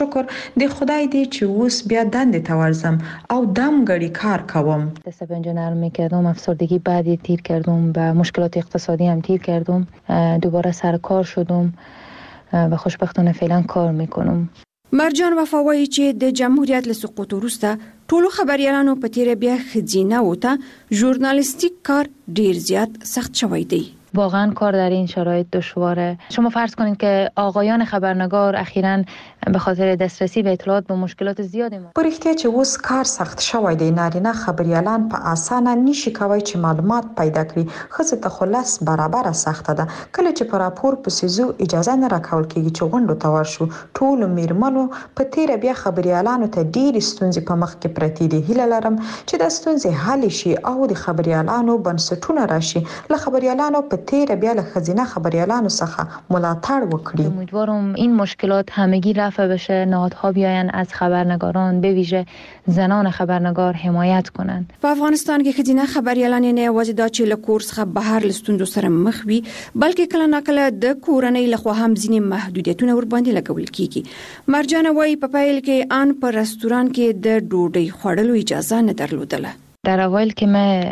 شکر د خدای دی چې اوس بیا دندې ته ورځم او دم غړي کار کوم. دست انجینر میکردم، افسردگی بعدی تیر کردم و مشکلات اقتصادی هم تیر کردم، دوباره سر کار شدم و خوشبختانه فعلا کار میکنم. مرجان وفا وایي چې د جمهوریت له سقوط وروسته ټولو خبريالانو په تیر بیا خځینه وته ژورنالیستیک کار ډیر زیات سخت شوی دی. واقعا کار در این شرایط دشواره. شما فرض کنید که آقایان خبرنگار اخیراً به خاطر دسترسی به اطلاعات با مشکلات زیادی په رښتیا چې اوس کار سخت شوی دی. نارینه خبريالان په اسانه نشي کوي چې معلومات پیدا کړي. ښځې ته خلاص برابر سخته ده. کله چې پر راپور په سيزو اجازه نه راکول کیږي چې غونډو ته ورشو. ټول میرمنو په تیر بیا خبريالانو ته ډیر ستونزې په مخ کې پرتې دي. هیله لرم چې د ستونزې حل شي او د خبريالانو بنسټونه راشي. له خبريالانو په تیر بیا له خزینه خبريالانو څخه ملاتړ وکړي. امیدوارم این مشکلات همگی رفع بشه، نهادها بیاین از خبرنگاران به ویژه زنان خبرنگار حمایت کنند. په افغانستان کې خزینه خبريالان نه یوازې دا چې له کورس څخه بهر لستوندو سره مخ وي، بلکې کله ناکله د کورنۍ لخوا هم ځینې محدودیتونه ور باندې لګول کیږي. مرجان وايي په پیل کې آن په رستوران کې د ډوډۍ خوړلو اجازه نه درلودله. در اوایل که من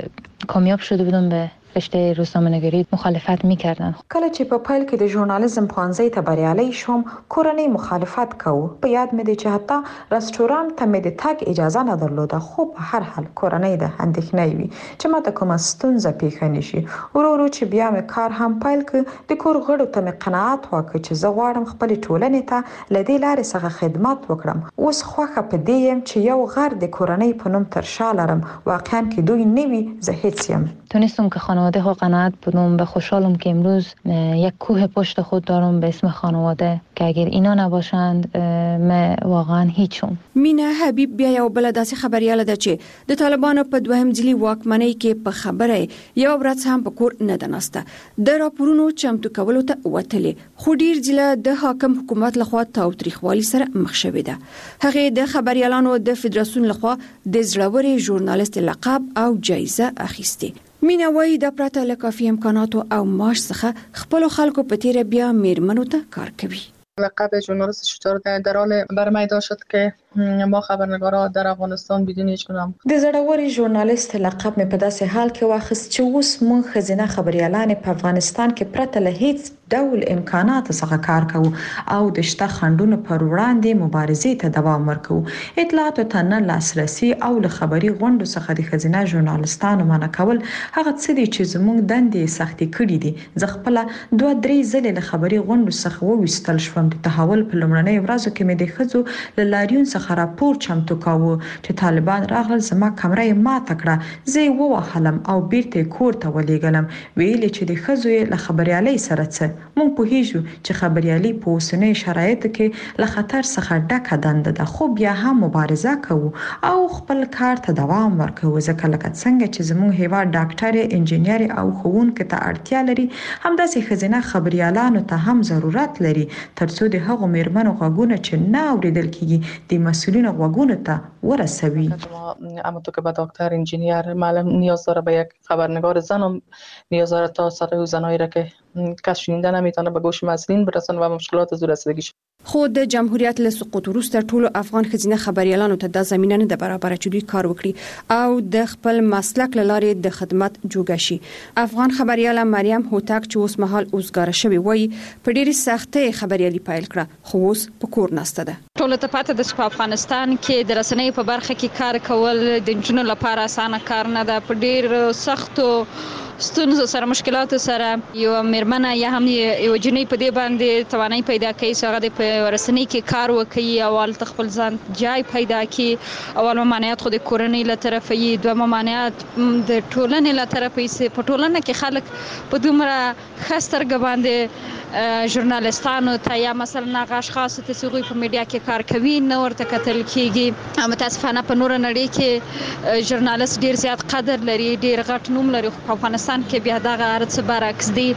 کامیاب شده بودم به رشته روزنامه‌نگاری مخالفت می‌کردن. کله چې په پیل کې د ژورنالیزم پوهنځي ته بریالي شوم، کورنۍ مخالفت کوو. په یاد مې دي چې حتی رستوران ته مې د تګ اجازه نه درلوده. خو په هر حال کورنۍ د اندېښنې وي چې ماته کومه ستونزه پیښ نشي. ورو چې بیا مې کار هم پیل ک د کور غړو ته مې قناعت وکړ چې زه غواړم خپل ټولنې ته لدې لارې څخه خدمت وکړم. اوس خوښه په دې يم چې یو غر د کورنۍ په نوم تر شا لرم. واقعا کې دوی نوي زه هیڅ یم. تونستم که خانواده ها قناعت بدم و خوشحالم که امروز یک کوه پشت خود دارم به اسم خانواده که اگر اینا نباشند من واقعا هیچم. مینا حبیب بیا یو بل داسې خبرياله ده چې د طالبانو په دوهم ځلي واکمنۍ کې په خبره یو ورځ هم په کور نه دناسته. د راپورونو چمتو کولو ته وتلې، خو ډیر ځله د حاکم حکومت لخوا تاوتریخوالي سره مخ شوې ده. هغه د خبريالانو د فدراسیون لخوا د زړوري ژورنالیست لقب او جایزه اخیسته. مینا وايي د پرته له کافي امکاناتو او معاش څخه خپل خلکو په تیر بیا میرمنو ته کار کوي. لقب ژورنالیست شجاع در حال برآمده شد که ما خبرنگارا در افغانستان بدون هیچ گونه د زړوري ژورنالیست لقب مې په داسې حال کې واخیست چې اوس مونږ خزینه خبريالان په افغانستان کې پرته له هیڅ ډول امکانات څخه کار کوو او د شته خنډونو پر وړاندې مبارزې ته دوام ورکوو. اطلاعاتو ته نه لاسرسي او له خبري غونډو څخه د خزینه ژورنالیستانو منع کول هغه څه دي چې زموږ دندې سختي کړې دي. زه خپل 2-3 ځلې له خبري غونډو څخه وویستل شوم. د تحول په لومړنۍ ورځو کې مې د خزو له لاریون څخه راپور چمتو کاوه چې طالبان راغلل. زما کمره ماته کړه، زه ووهلم او بیرته کور ته ولېګلم. ویل چې د خزو له خبريالۍ سره څه مونږ پوهیږو چې خبريالي په اوسنۍ شرایطو کې له خطر څخه ډکه دنده ده، خو بیا هم مبارزه کوو او خپل کار ته دوام ورکوو. ځکه لکه څنګه چې زموږ هیواد ډاکټر، انجینر او ښوونکي ته اړتیا لري، همداسې خزینه خبريالانو ته هم ضرورت لري ترڅو د هغو میرمنو غوږونه چې نه اوریدل کیږي د مسئولینو غوږونو ته ورسوي. اما تو که به دکتر، انجینیر، معلم نیاز داره به یک خبرنگار زن و نیاز داره تا صدای زنایی را که کس شنیده نمیتونه به گوش مسئولین برسونه و مشکلات از رسیدگی. خو د جمهوریت له سقوط وروسته ټولو افغان خزینه خبريالانو ته د زمينه نه د برابر چې دوی کار وکړي او د خپل مسلک لارې د خدمت جوګه شي. افغان خبرياله مریم هوتک چې اوس مهال اوسګار شوی وای په ډېری سختۍ خبريالي پیل کړه، خو اوس په کور نسته ده. ټول ته پاتې د افغانستان کې د رسنۍ په برخه کې کار کول د جنونو لپاره اسانه کار نه ده. په ډېر سختو ستونزو سره، مشکلاتو سره یو میرمنه یا هم یو جنۍ په دې باندې توانایي پیدا کوي چې هغه د رسنۍ کې کار وکړي. اول خپل ځان جای پیدا کړي. اول ممانعت خو د کورنۍ له طرفه یې، دوه ممانعت د ټولنې له طرفه یې. په ټولنه کې خلک په دومره ښه سترګه باندې ژورنالیستانو ته یا مثلا هغه اشخاص ته چې هغوی په میډیا کې کار کوي نه ورته کتل کیږي. متاسفانه په نوره نړۍ کې ژورنالیست ډیر زیات قدر لري، ډیر غټ نوم لري، خو په افغانستان کې بیا دغه هرڅه برعکس دي.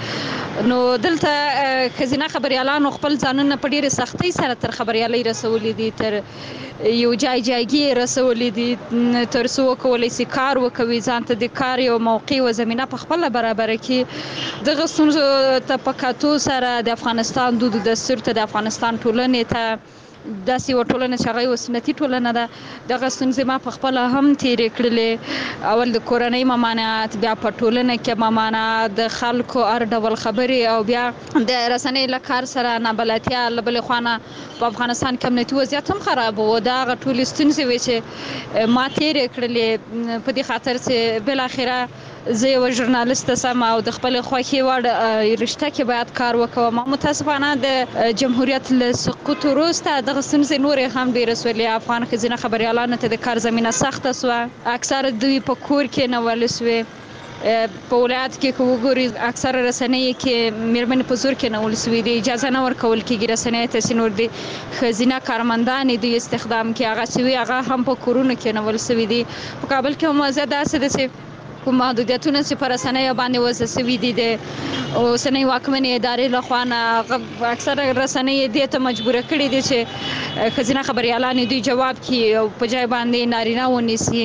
نو دلته خزینه خبريالانو خپل ځانونه په ډیره سختۍ سره تر خبريالۍ رسولې دي، تر یو جایګي رسولې دي، تر څو کولای شي کار وکوي، ځان ته د کار یو موقع او زمينه په خپل برابر کې. دغه ستونزو ته په کتو سره د افغانستان دود دستور ته، د افغانستان ټولنې ته داسې یوه ټولنه چې هغه یوه سنتي ټولنه ده. دغه ستونزې ما په خپله هم تېرې کړلې. اول د کورنۍ ممانعت، بیا په ټولنه کې ممانعت، د خلکو هر ډول خبرې، او بیا د رسنۍ له کار سره نابلدتیا. له بلې خوا نه په افغانستان کې امنیتي وضعیت هم خراب و. دا هغه ټولې ستونزې وې چې ما تېرې کړلې په دې خاطر چې بالاخره زه یوه ژورنالیسته سم او د خپلې خوښې وړ رشته کې باید کار وکوم. متاسفانه د جمهوریت له سقوط وروسته دغه ستونزې نورې هم ډېرې سولې. افغان ښځینه خبریالانو ته د کار زمینه سخته سوه. اکثره دوی په کور کې نولې سوې. په ولایت کې که وګورئ اکثره رسنۍ کې مېرمنې په زور کې نول سوي دي، اجازه نه ورکول کېږي رسنۍ ته چې نور د ښځینه کارمندانې دوی استخدام کړي. هغه چې وي هغه هم په کورونو کې نول سوي دي. په کابل کې هم وضعیت داسې ده چې کوم محدودیتونه چې په رسنیو باندې وضع سوي دي د اوسنۍ واکمنې ادارې لخوا نه اکثره رسنۍ دې ته مجبوره کړي دي چې ښځینه خبریالانې دوی جواب کړي او په ځای باندې نارینه ونیسي.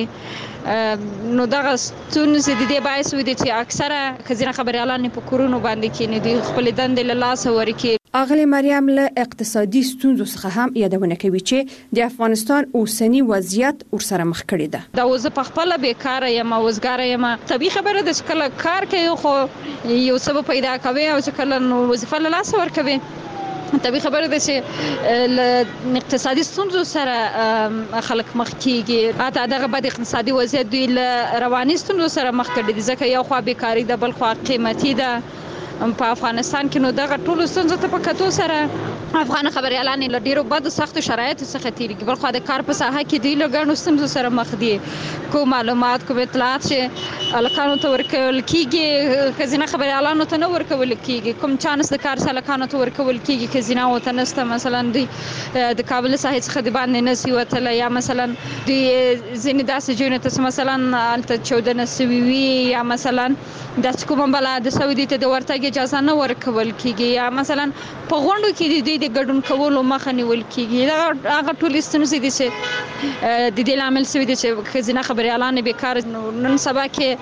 نو دغه ستونزې د دې باعث ودي چې اکثره ښځینه خبریالانې په کورونو باندې کښېني، دوی خپلې دندې له لاسه ورکړي. اغلې مریم له اقتصادي ستونزو څخه هم یادونه کوي چې د افغانستان اوسنی وضعیت ورسره مخ کړی ده. دا زه په خپله بیکاره یم او وزګاره یم. طبیعي خبره ده چې کله کار کوي خو یو څه به پیدا کوي او چې کله نو وظیفه له لاسه ورکوي. طبیعي خبره ده چې له اقتصادي ستونزو سره خلک مخ کیږي. حتی دغه بد اقتصادي وضعیت دوی له رواني ستونزو سره مخ کړي دي، ځکه یو خوا بیکاري ده، بل خوا قیمتي ده په افغانستان کې. نو دغه ټولو ستونزو ته په کتو سره افغان خبریالانې له ډېرو بدو سختو شرایطو څخه تېرېږي. بل خوا د کار په ساحه کې دوی له ګڼو ستونزو سره مخ دي. کوم معلومات، کوم اطلاعات چې هلکانو ته ورکول کېږي ښځینه خبریالانو ته نه ورکول کېږي. کوم چانس د کار هلکانو ته ورکول کېږي ښځینهو ته نشته. مثلا دوی د کابل ساحې څخه د باندې نشي وتلی، یا مثلا دوی ځینې داسې ځایونو ته مثلا هلته چاودنه سوي وي، یا مثلا داسې کومه بله د سعودي ته د ورتګ اجازه نه ورکول کېږي، یا مثلا په غونډو کې د دوی د ګډون کولو مخه نیول کېږي. هغه ټولې ستونزې دي چې د دې لامل شوي دي چې ښځینه خبریالانې بیکاره. نن سبا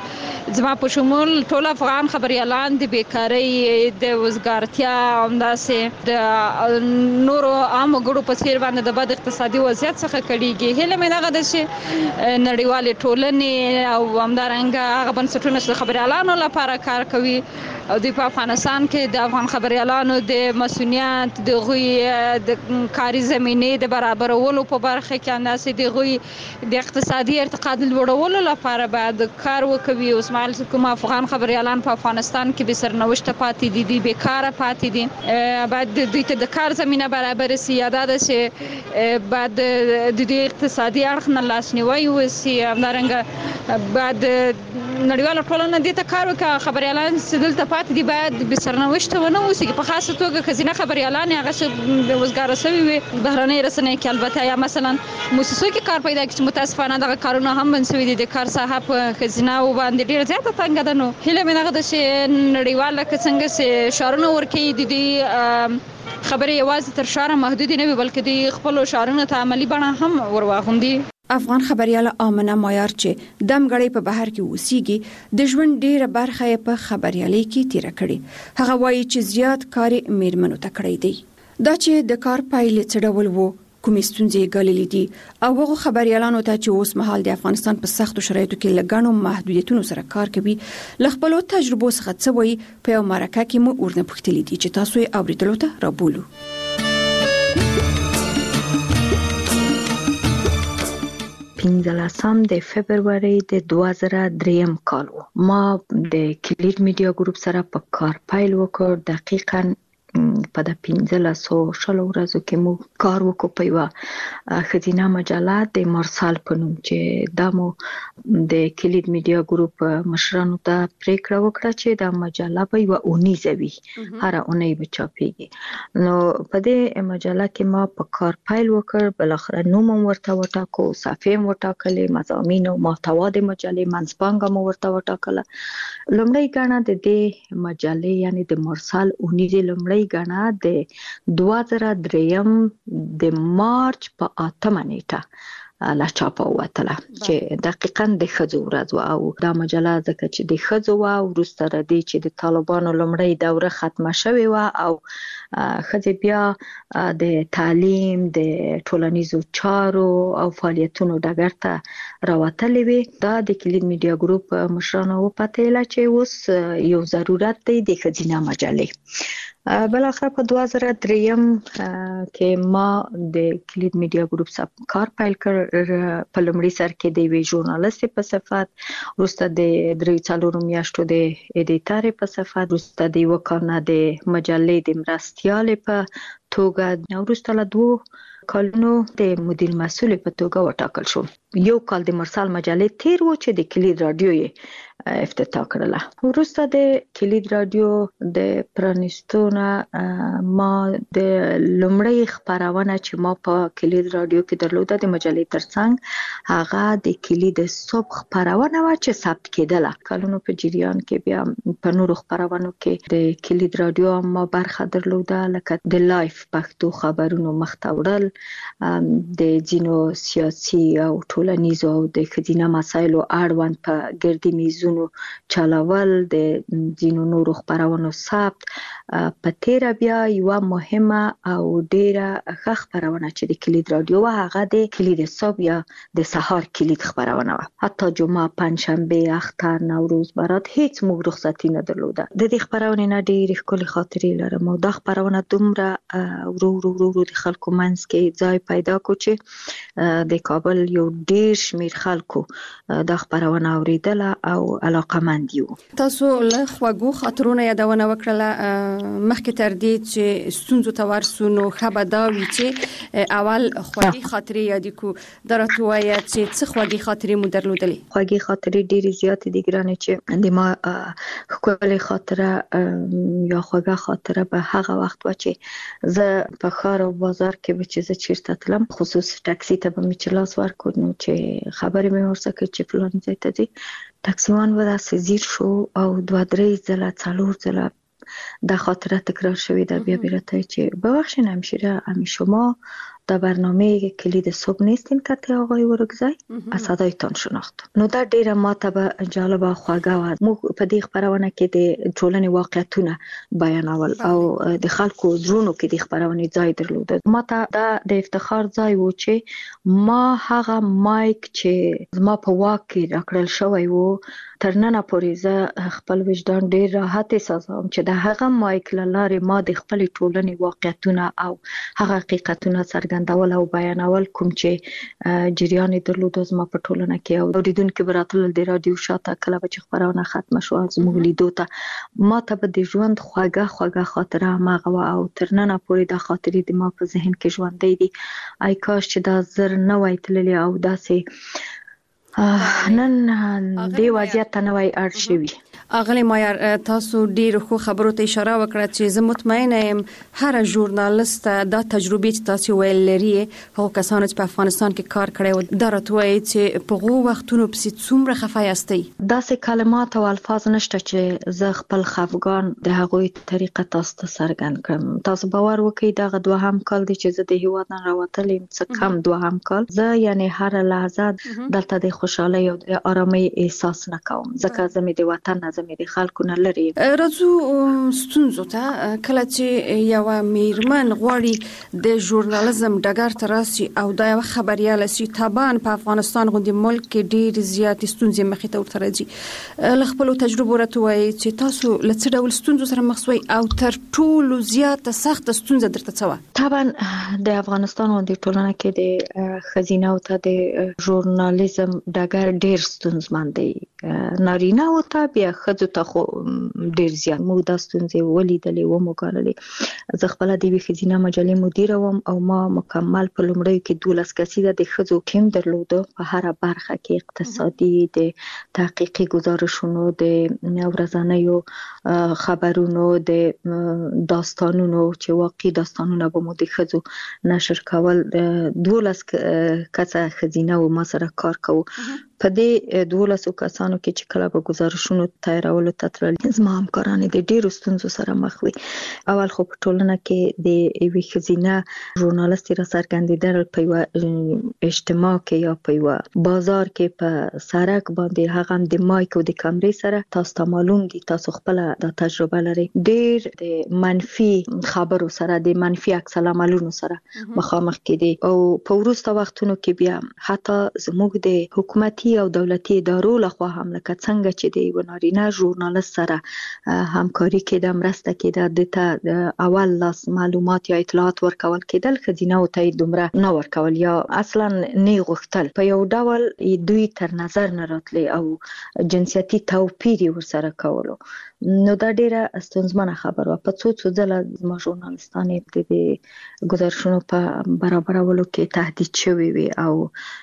کې زما په شمول ټول افغان خبریالان د بیکارۍ، د وزګارتیا، همداسې د نورو عامو ګړو په څېر باندې د بد اقتصادي وضعیت څخه کړېږي. هیله مې دغه ده چې نړیوالې ټولنې او همدارنګه هغه بنسټونه چې د خبریالانو لپاره کار کوي او دوی په افغانستان کې د افغان خبریالانو د مسؤلیت، د هغوی د کاري زمینې د برابرولو په برخه کې، همداسې د هغوی د اقتصادي ارتقا د لوړولو لپاره باید کار وکوي. اوس مهال کوم افغان خبریالان په افغانستان کې بې سرنوشته پاتې دي، دوی بیکاره پاتې دي، باید دوی ته د کار زمینه برابر سي. یا دا ده چې باید د دوی اقتصادي اړخ نه لاسنیوی وسي. همدارنګه باید نړیواله ټولنه دې ته کار وکړي. خبریالان چې دلته پاتې دي باید بې سرنوشته ونه اوسي. په خاصه توګه ښځینه خبریالانې هغه چې د وزګاره سوي وي بهرنۍ رسنۍ کې، البته یا مثلا موسسو کې کار پیدا کړي چې متاسفانه دغه کارونه هم بند سوي دي. د کار ساحه په ښځینهو باندې ډېره زیاته تنګه ده. نو هیله مې دغه ده چې نړیواله که څنګه چې شعارونه ورکوي د دوی خبرې یوازې تر شعاره محدودې نه وي، بلکې دوی خپلو شعارونو ته عملي بڼه هم ورواغوندي. افغان خبریاله آمنه مایار چې دمګړی په بهر کې اوسېږي، د ژوند ډیره برخه یې په خبریالۍ کې تیره کړې. هغه وایي چې زیات کار میرمنو ته کړی دی. دا چې د کار پایلې څه ډول وو، کومې ستونزې ګاللې دي، او هغو خبریالانو ته چې اوس مهال د افغانستان په سختو شرایطو کې له ګڼو محدودیتونو سره کار کوي له خپلو تجربو څخه څه وایي، په یو مرکه کې مو ورنه پوښتلي دي چې تاسو یې اورېدلو ته رابولو. 15 د فبرवरी د 2003 کال و. ما د کلید میډیا ګروپ سره په کار پیل وکړ. دقیقاً په د 1500 ورځو کې مو کار وکړو په یوه ښځینه مجله د مارسال په نوم، چې دا مو د کلید میډیا ګروپ مشرانو ته پریکړه وکړه چې دا مجله به یوه اونیزه وي، هره اونۍ به چاپېږي. نو په دې مجله کې ما په کار پیل وکړ. بالاخره نوم هم ورته وټاکو، صفحې هم وټاکلې، مضامین او محتوا د مجلې منځپانګه مو ورته وټاکله. لومړۍ ګڼه د دې مجلې یعنی د مارسال اونیزې لومړۍ ګڼه د 2003 د مارچ په 8 نیټه لا چاپه وتله چې دقیقاً د ښځو ورځ او دا مجله ځکه چې د ښځو او وروسته د دې چې د طالبانو لومړی دوره ختمه شوې و او ښځې بیا د تعلیم د ټولنیزو چارو او فعالیتونو ډګر ته راوتلې وي. دا د کلید میډیا ګروپ مشرانو وپتېله چې اوس یو ضرورت دی د ښځینه مجلې. بالاخره په 2003 کې ما د کلید میډیا ګروپ سره کار پیل کړ په لومړي سر کې د یوې ژورنالیستې په صفت، وروسته د 3-4 میاشتو د ایډیټر په صفت، وروسته د یو کال نه د مجلې د مرستیالې په توګه، وروسته له 2 کالونو د مدیر مسئول په توګه وټاکل شوم. یو کال د مرسال مجلې تیر و چې د کلید رادیو یې افتتاح کړله. وروسته د کلید رادیو د پرانیستونه ما د لومړی خپرونه چې ما په کلید رادیو کې درلوده د مجلې ترڅنګ هغه د کلید صبح خپرونه و چې ثبت کېدله. کلونو په جریان کې بیا په نورو خپرونو کې د کلید رادیو ما برخه درلوده، لکه د لایف پښتو خبرونو مخته وړل، د ځینو سیاسي او ټولنیزو او د ښځینه مسایلو اړوند په ګردي میزونو چلول، د ځینو نورو خپرونو ثبت. په تیره بیا یوه مهمه او ډیره ښه خپرونه چې د کلید رادیو و هغه د کلید صبح یا د سهار کلید خپرونه و. حتی جمعه، پنجشنبه، اختر، نوروز، برات هیڅ موږ رخصتي نه درلوده. د دې خپرونې نه ډېرې ښکلې خاطرې لرم او دا خپرونه دومره ورو د خلکو منځ کې ځای پیدا کو چې د کابل یو ډیر شمیر خلکو دا خپرونه اوریدله او علاقمند یو. تاسو له خواږو خاطرونو یادونه وکړله مخکې تر دې چې ستونزو ته ورسو، نو ښه به دا وي چې اول خواږې خاطرې یادې کړو. دا راته ووایه چې څه خواږې خاطرې مو درلودلې؟ خواږې خاطرې ډېرې زیاتې دي ګرانې، چې د ما ښکلې خاطره یا خوږه خاطره به هغه وخت و چې زه په ښار او بازار کې به چې زه چیرته تلم، خصوص ټکسي ته به مې چې لاس ورکړ، نو چې خبرې مې ورسره کړې چې فلاني ځای ته ځې، ټکسیوان به داسې ځیر شو او 2-3 ځله 4 ځله دا خاطره تکرار شوی ده. بیا راته چې ببخشین همشیره، امی شما در برنامه کلید صبح نیستین که آقای ورکزی از صدایتان شناخت. نو دا ډیره ماته به جالب او خوږه و. موږ په دې خپرونه کې د ټولنې واقعیتونه بیانول او د خلکو زړونو کې د خپرونې ځای درلود. ماته دا د افتخار ځای و چې ما هغه مایک چې زما په واک کې راکړل شوی و تر ننه پورې زه خپل وجدان ډیر راحت احساسوم چې د هغه مایک له لارې ما د خپل ټولنې واقعیتونه او هغه حقیقتونه څرګندول او بیانول کوم چې جریان درلود زما په ټولنه کې. او اوریدونکو براتل د رادیو شاته کله چې خبرونه ختمه شو زموږ لیدو ته ما ته به د ژوند خوږه خاطره ماغه او تر ننه پورې د خاطرې د ما په ذهن کې ژوندۍ دي. آی کاش چې دا زر نه وای تللی او داسې نن دی وضعیت ته نوای اړ شوی. اغلی مایر تاسو ډیر خو خبرو ته اشاره وکړه چې زه مطمئنه یم هر ژورنالیست دا تجربه چې تاسو ویل لري هغه کسان چې په افغانستان کې کار کړی و دا راټوي چې په هغو وختونو پسې څومره خفه یاستئ. داسې کلمات او الفاظ نشته چې زه خپل خفګان د هغوی طریقه تاسو ته څرګند کړم. تاسو باور وکړئ دغه دوهم کال دی چې زه د هیواد نه راوتلم، څه کم دوهم کال. زه یعنی هر لحظه دلته د خوشحالۍ او د آرامۍ احساس نه کوم ځکه زه مې د وطن زمې د خلکو نه لري. راځو ستونزو ته. کله چې یو میرمن غواړي د ژورنالیزم ډګر ته راسي او دا یو خبرياله سي، طبعا په افغانستان غوندي ملک کې ډېر زیات ستونزې مخې ته ورته راځي. له خپل تجربو راته وایي چې تاسو له څه ډول ستونزو سره مخ شوي او تر ټولو زیاته سخت ستونزه درته څه وه؟ طبعا د افغانستان غوندي ټولنه کې د ښځینه او ته د ژورنالیزم ډګر ډېر ستونزمن دی. نارینه او ته بیا ښځو ته خو ډېر زیات موږ دا ستونزې ولیدلې وموګاللې. زه خپله د یوې ښځینه مجلې مدیره وم او ما مکمل په لومړیو کې 12 کسیزه د ښځو ټیم درلوده په هره برخه کې، اقتصادي، د تحقیقي گزارشونو، د ورځنیو خبرونو، د داستانونو چې واقعي داستانونه به مو د ښځو نشر کول. 12 کسه ښځینه و ما سره کار کوو. په دې 12 کسانو کې چې کله به گزارشونو تیارولو ته تلل زما همکاران د ډیرو ستونزو سره مخ وي. اول خو په ټولنه کې د یوې ښځینه ژورنالیست را څرګندېدل په یوه اجتماع کې یا په یوه بازار کې په سړک باندې هغه هم د مایک او د کمرې سره، تاسو ته معلوم دي، تاسو خپل د تجربه لري، ډیر د منفي خبرو سره د منفي عکس العملونو سره مخامخ کېدي او په وروسته وختونو کې بیا حتی زموږ د حکومتي او دولتي ادارو لخوا هم لکه څنګه چې د یو نارینه ژورنالیست سره همکاري کېده، مرسته کېده، د اول لاس معلومات یا اطلاعات ورکول کېدل، ښځینه او ته دومره نه ورکول یا اصلا نه غوښتل، په یو ډول دوی تر نظر نه راتلي او جنسیتي توپیر ورسره کولو. نو دا ډیره ستونزمنه خبره وه. په څو ځله زما ژورنالیستانې د گزارشونو په برابرولو کې تهدید شوي وي او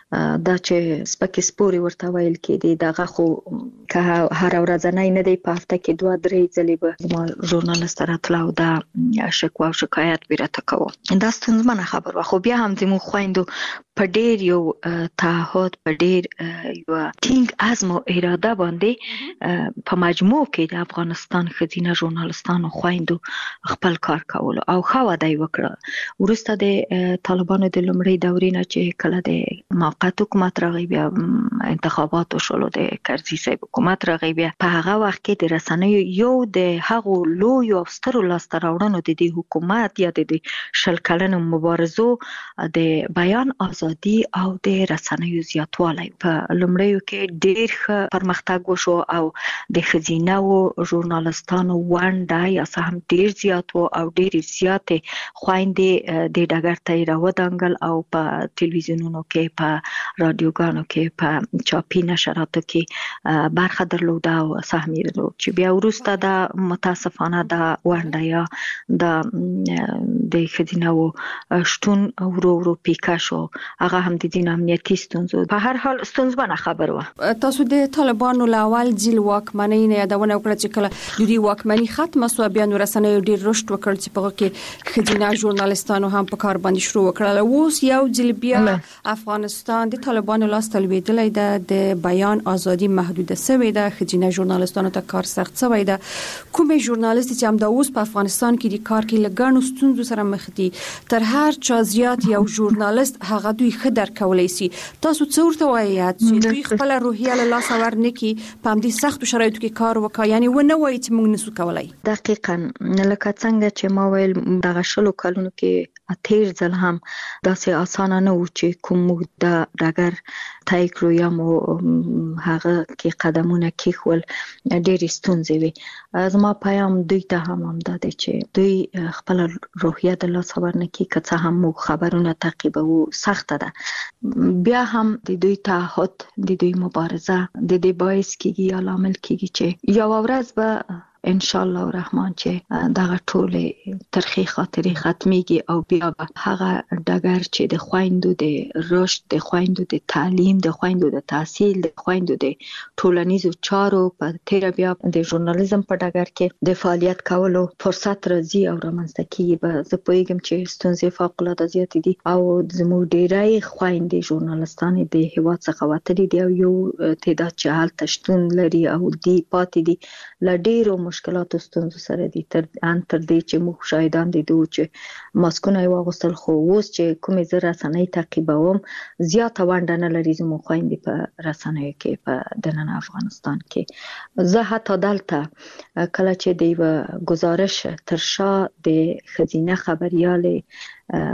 دا چې سپکې سپورې ورته ویل کېدې، دغه خو که هر ورځنی نه دی، په هفته کې 2-3 ځلې به زما ژورنالیست راتله او دا شکوه او شکایت به راته کوه. دا ستونزمنه خبره وه. خو بیا هم زموږ خویندو په ډیر یو تعهد، په ډیر یو ټینګ عزم او اراده باندې په مجموع کې د افغانستان ښځینه ژورنالیستانو خویندو خپل کار کولو او ښه وده یې وکړه. وروسته د طالبانو د لومړۍ دورې نه چې کله د موقت حکومت راغی، بیا انتخابات وشول، د کرزي صاحب حکومت راغی، بیا په هغه وخت کې د رسنیو یو د هغو لویو او سترو لاسته راوړنو د دې حکومت یا د 20 کلنو مبارزو د بیان ازادي او د رسنیو زیاتوالی. په لومړیو کې ډیر ښه پرمختګ وشو او د ښځینه ژورنالیستانو ونډه یا څه هم ډیر زیات و او ډیرې زیاتې خویندې د ډګر ته یې راودانګل او په تلویزیونونو کې، په رادیوګانو کې، په چاپي نشراتو کې برخه درلوده او سهم یې درلود، چې بیا وروسته د متاسفانه د ونډه یا د ښځینه شتون ورو ورو پیکه شو. هغه هم د دین امنیتي ستونزو، په هر حال ستونزمنه خبره وه. تاسو د طالبانو له اول ځل واکمنۍ نه یادونه وکړه چې کله د دوی واکمني ختمه سوه، بیا نو رسنیو ډیر رشد وکړ چې په هغه کې ښځینه ژورنالیستانو هم په کار باندې شروع وکړل. اوس یو ځل بیا افغانستان د طالبانو لاس ته لوېدلی ده، د بیان ازادي محدوده شوې ده، ښځینه ژورنالیستانو ته کار سخت شوی ده. کومې ژورنالیست چې همدا اوس په افغانستان کې د کار کې له ګڼو ستونزو سره مخ دي، تر هر چا زیات یو ژورنالیست هغه دوی ښه درک کولی شي، تاسو څه ورته وایئ چې دوی خپله روحیه له لاسه ورنکړي، په همدې سختو شرایطو کې کار وکړي، یعنې ونه وایي چې موږ نسو کولی؟ دقیقاً لکه څنګه چې ما ویل، دغه 20 کلونو کې 13 ځل هم داسې اسانه نه و چې کوم موږ د ډګر طی کړو یا مو هغه کې قدمونه کېښول، ډېرې ستونزې وي. زما پیام دوی ته هم همدا دی چې دوی خپله روحیه د لاسه ورنکړي، که څه هم موږ خبرونه تعقیبوو، سخته ده، بیا هم د دوی تعهد، د دوی مبارزه د دې باعث کېږي یا لامل کېږي چې یوه ورځ به ان شاء الله الرحمن چې دغه ټولې ترخې خاطرې ختميږي او بیا به هغه ډګر چې د خويندو د رشد، د خويندو د تعلیم، د خويندو د تحصیل، د خويندو د ټولنیزو چارو په تیر بیا د ژورنالیزم په ډګر کې د فعالیت کولو فرصت راځي او رامنځته کیږي. به زه پوهیږم چې ستونزې فوق العاده زیاتې دي او زموږ ډیری خويندې ژورنالیستانې د هیواد څخه وتلي دي او یو تعداد چې هلته شتون لري او دی پاتې دي له ډیرو مشکلاتو ستونزو سره دي، تر دې چې موږ شاهدان دي چې ماسکونه یې واغوستل، خو اوس چې کومې زه رسنۍ تعقیبوم زیاته ونډه نه لري زموږ خویندې په رسنیو کې په دننه افغانستان کې. زه حتی دلته کله چې د یوه ګزارش تر شا د ښځینه خبریالې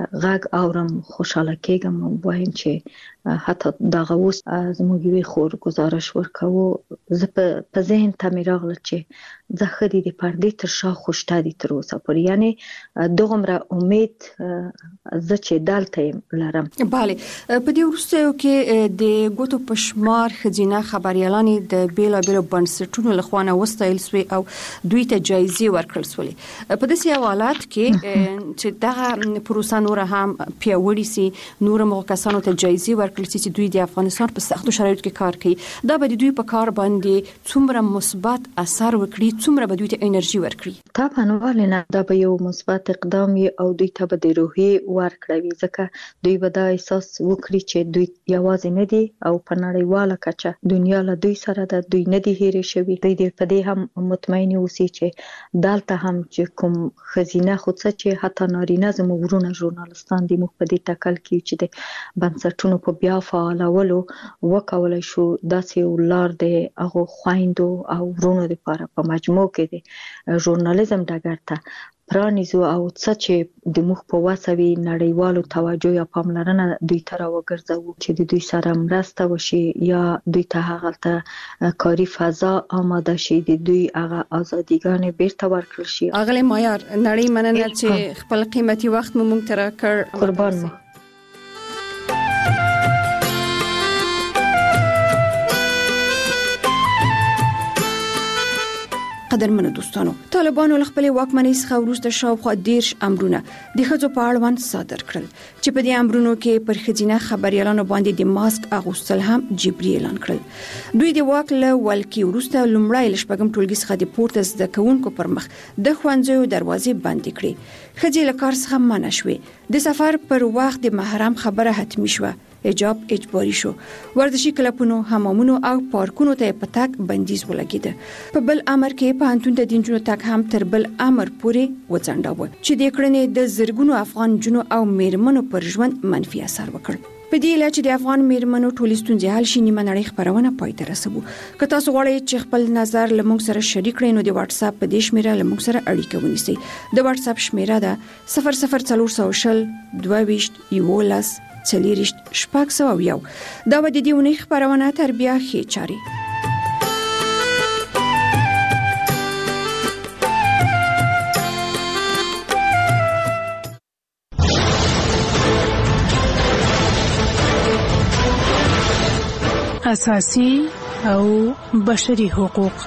غږ اورم خوشحاله کېږم او وایم چې حتی دغه اوس زموږ یوې خور گزارش ورکوو، زه په ذهن ته مې راغله چې زه ښه دي د پردې تر شا خوشته دي تر اوسه پورې، یعنې دغومره امید زه چې دلته یم لرم. بله، په دې وروستیو کې د ګوتو په شمار ښځینه خبریالانې د بیلابیلو بنسټونو له خوا نه وستایل سوې او دوی ته جایزې ورکړل سولې. په داسې حالات کې چې دغه پروسه پروسه نور هم پیاوړی سي، نور موقعانو ته جایزي ورکړل سي چې دوی د افغانستان په سختو شرایطو کې کار کوي. دا به دوی په کار باندې څومره مثبت اثر وکړي، څومره به دوی ته انرژي ورکړي؟ طبعا ولنه دا به یو مثبت اقدام او دوی ته به د روحي ورکړي، ځکه دوی به دا احساس وکړي چې دوی یوازې نه دي او په نړیواله کچه دنیا له دوی سره ده، دوی نه دي هېرې شوي. دوی دې په دې هم مطمئن اوسي چې دلته هم چې کوم خزینه خو څه چې حتی نارینه زموږ ورونه ژورنالستان دي، موږ په دې ټاکل کې چې د بنسټونو په بیا فعالولو وکولای شو داسې یو لار د هغو خویندو او ورونو لپاره په مجموع کې د ژورنالیزم ډګر ته پرانیزو او څه چې د موږ په وسه وي نړیوالو توجه یا پاملرنه دوی ته راوګرځوو چې د دوی سره مرسته وشي یا دوی ته هغه کاري فضا آماده شي، د دوی هغه ازادیګانې بیرته ورکړل شي. اغلی مایار، نړۍ مننه چې خپل قیمتي وخت مو موږ ته راکړ. قربان مو. قدرمنو دوستانو، طالبانو له خپل واکمنۍ څخه وروسته شاوخوا 10 امرونه د ښځو په اړوند صادر کړل چې په دې امرونو کې پر ښځینه خبريالانو باندې د ماسک اغوستل هم جبري اعلان کړل. دوی د واک له ولکې وروسته لومړی له شپږم ټولګي څخه د پورته زده کوونکو پر مخ د ښوونځیو دروازې بندې کړې. ښځې له کار څخه منع شوې. د سفر پر وخت د محرم خبره حتمی شوه. حجاب اجباري شو. ورزشي کلبونو، حمامونو او پارکونو ته په تګ بندیز ولګید. په بل امر کې پوهنتون ته د نجونو تګ هم تر بل امر پورې وځنډاوه چې د کړنې د زرګونو افغان جنو او میرمنو پر ژوند منفي اثر وکړ. په دې لاره چې د افغان میرمنو ټولې ستونزې حل شي، نیمه نړۍ خبرونه پای ته رسوو. که تاسو غواړئ چې خپل نظر له موږ سره شریک کړئ نو د واتس اپ په دې شمیره له موږ سره اړیکه ونیسئ. د واتس اپ شمیره ده 00400 22 11 40 601. دا و د دې ونې خبرونه تربیه خې چاري. اساسي او بشري حقوق.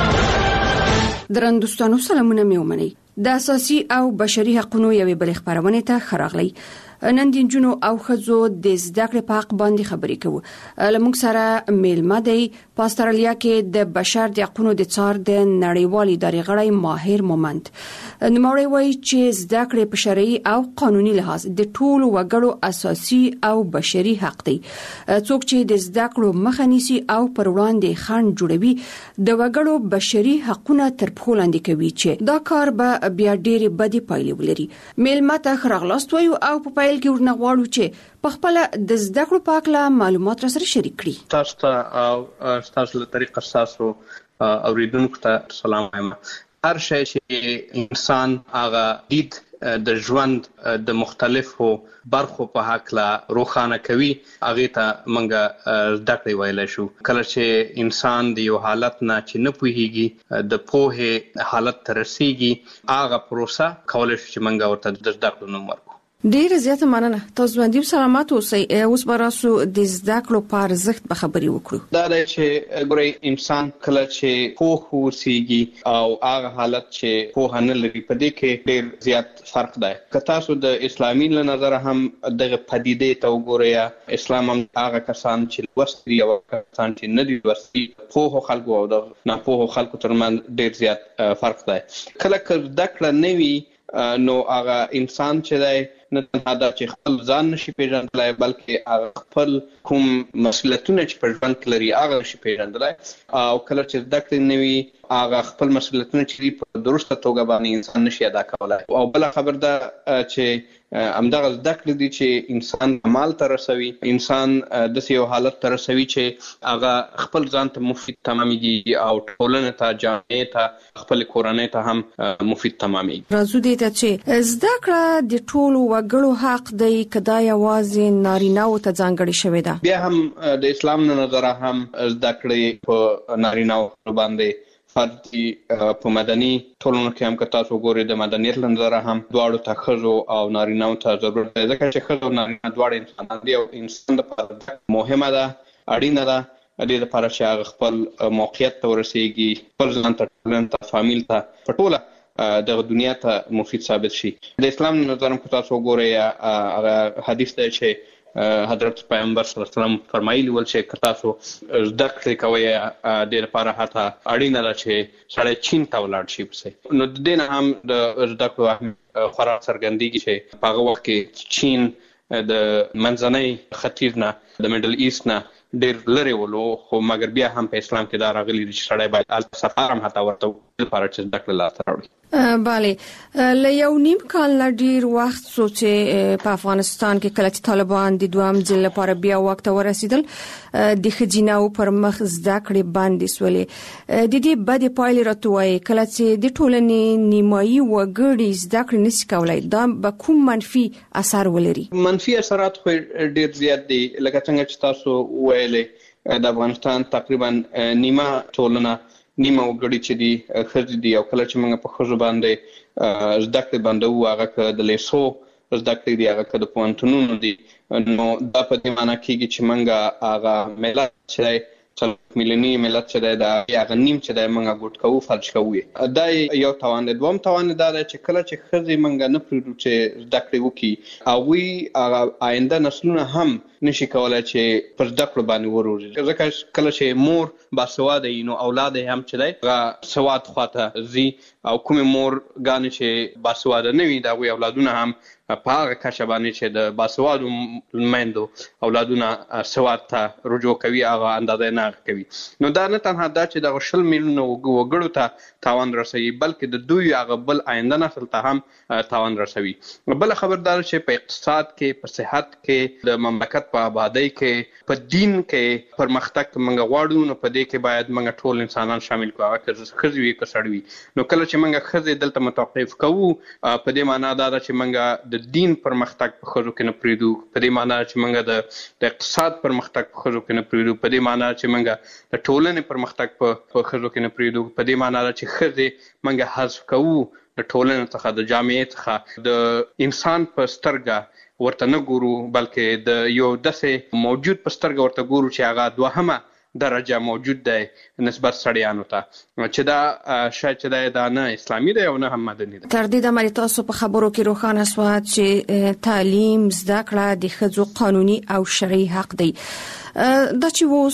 درن دوستانو سلامونه مې ومنئ. د اساسي او بشري حقوقو یوې بل خبرونه ته خراغلی. نن د جنونو او خزو د زده کړې په حق باندې خبرې کوو. لمونږ سره میلمه دی په استرالیا کې د بشر د حقوقو د څار د نړیوالي ادارې غړی ماهر مومند. نوموړی وایي چې زده کړې په شرعي او قانوني لحاظ د ټولو وګړو اساسي او بشري حق دی. څوک چې د زده کړو مخه نیسي او پر وړاندې خنډ جوړوي د وګړو بشري حقوقونه تر پښو لاندې کوي چې دا کار به بیا ډېرې بدې پایلې ولري. میلمه ته خراغلاست وایو او په کې ورنه غواړو چې په خپل د زده کړو په اړه معلومات را سره شریک کړي. تاسو ته او تاسو له طریقه تاسو اوریدونکو ته سلام وایم. هر شی چې انسان هغه دید د ژوند د مختلفو برخو په حق لا روښانه کوي، هغه ته منګه زده کړې ویلای شو. کله چې انسان د یو حالت نه چې نه پوهیږي د پوهه حالت ته رسیږي، هغه پروسه کولای شي چې منګه ورته د زده کړو نوم ورکړو. ډیر زیاته مننه. تاسو باندې سلامات اوسئ. اوس براسو د زده کړو په ارزښت به خبرې وکړو. دا د چې ګورې انسان کله چې پوه اوسېږي او هغه حالت چې پوه نه لري، په دې کې ډیر زیات فرق دی. که تاسو د اسلامي له نظر هم دغه پدیدې ته وګورئ، اسلام هم هغه کسان چې لوستي او کسان چې نه دي لوستي، پوه خلکو او د ناپوه خلکو ترمنځ ډیر زیات فرق دی. کله چې زده کړه نه وي نو هغه انسان چې دی نه تنها دا چې خپل ځان نشي پیژندلای، بلکې هغه خپل کوم مسؤلیتونه چې په ژوند کې لري هغه نشي پیژندلای. او کله چې زده کړې نه وي، هغه خپل مسؤلیتونه چې په درسته توګه باندې انسان نشي ادا کولای. او بل خبر ده چې همدغه زده کړې دي چې انسان کمال ته رسوي، انسان د یو حالت ته رسوي چې هغه خپل ځان ته مفید تمامېږي او ټولنې ته، جامعې ته، خپل کورنۍ ته هم مفید تمامېږي. راځو دې ته چې زده کړه د ټولو وګړو حق دی، کدا یوازې نارینه‌و ته ځانګړې شوې ده. بیا هم د اسلام نه نظر هم زده کړې په نارینه‌و باندې فرض دي. په مدني ټولنو کې هم که تاسو وګورئ د مدنیت له نظره هم دواړو ته ښځو او نارینه‌و ته ضرورت دی، ځکه چې ښځه او نارینه دواړه انسانان دي او انسان لپاره مهمه ده، اړینه ده د دې لپاره چې هغه خپل موقعیت ته ورسیږي، خپل ځان ته، ټولنې ته، فامیل ته، په ټوله د دنیا ته مفید ثابت شي. د اسلام نظر هم تاسو وګورئ هغه حدیث دی چې حضرت پیغمبر صلی الله علیه وسلم فرمایلی ول چې تاسو زده کړې کوئ د دې لپاره حتی اړینه ده چې سړی چین ته ولاړ شي پسې. نو د دې نه هم د زده کړو خورا څرګندېږي چې په هغه وخت کې چین د منځنۍ ختیځ نه د میډل ایست نه ډېر لرې ولو، خو مګر بیا هم په اسلام کې دا راغلي دي چې سړی باید هلته سفر هم حتی ورته لپاره چې زده کړه لاسته راوړي. بله، له یو نیم کال نه ډیر وخت څو چې په افغانستان کې کله چې طالبان د دوام ځل لپاره بیا واک ته ورسېدل، د ښځیناو پر مخ زده کړې بندې سولې. د دې بدې پایلې راته وایي کله چې د ټولنې نیمایي وګړي زده کړې نشي کولای، دا به کوم منفي اثر ولري؟ منفي اثرات خو ډیر زیات دي. لکه څنګه چې تاسو ویلې د افغانستان تقریبا نیمه ټولنه، نیمه وګړي چې دي ښځې دي، او کله چې موږ په ښځو باندې زده کړې بندوو، هغه که د لیسو زده کړې دي، هغه که د پوهنتونونو دي، نو دا په دې معنی کېږي چې موږ هغه ملت چې دی 4 میلیوني ملت چې دی د هغه نیم چې دی موږ ګوټ کوو، فلج کوو. دا یو تاوان دی. دوم تاوان دا دی چې کله چې ښځې موږ نه پرېږدو چې زده کړې وکړي، هغوی هغه آینده نسلونه هم نشي کولای چې پر زده کړو باندې وروزي. ځکه کله چې مور باسواده وي نو اولاد هم چې دی هغه سواد خواته ځي، او کومې مورګانې چې باسواده نه وي د هغوی اولادونه هم په هغه کچه باندې چې د باسوادو میندو اولادونه سواد ته رجوع کوي، هغه اندازه نه کوي. نو دا نه تنها دا چې دغه 20 میلیونه وګړو ته تاوان رسوي، بلکې د دوی هغه بل آینده نسل ته هم تاوان رسوي. بل خبردار چې په اقتصاد کې، په صحت کې، د مملکت په آبادی کې، په دین کې پرمختګ موږ غواړو، نو په دې کې باید موږ ټول انسانان شامل کړو، هغه که ښځې وي که سړي وي. نو کله چې موږ ښځې دلته متوقف کوو، په دې معنا دا ده چې موږ د دین پرمختګ په ښځو کې نه پرېږدو، په دې معنا چې موږ د اقتصاد پرمختګ په ښځو کې نه پرېږدو، په دې معنا چې موږ د ټولنې پرمختګ په ښځو کې نه پرېږدو، په دې معنا چې ښځې موږ حذف کوو د ټولنې څخه، د جامعې څخه، د انسان په سترګه ورته نه ګورو، بلکې د یو داسې موجود په سترګه ورته ګورو چې هغه دوهمه درجه موجود دی نسبت سړیانو ته، چې دا شاید چې دا نه اسلامي دی او نه هم مدني دی. تر دې دمه تاسو په خبرو کې روښانه شوه چې تعلیم، زده کړه د ښځو قانوني او شرعي حق دی. دا چې اوس